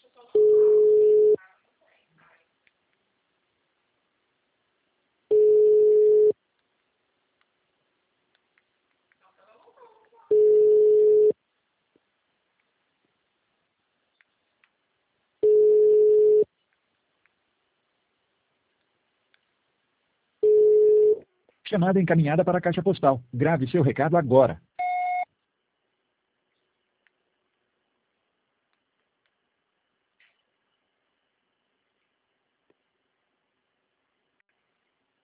Chamada encaminhada para a caixa postal. Grave seu recado agora.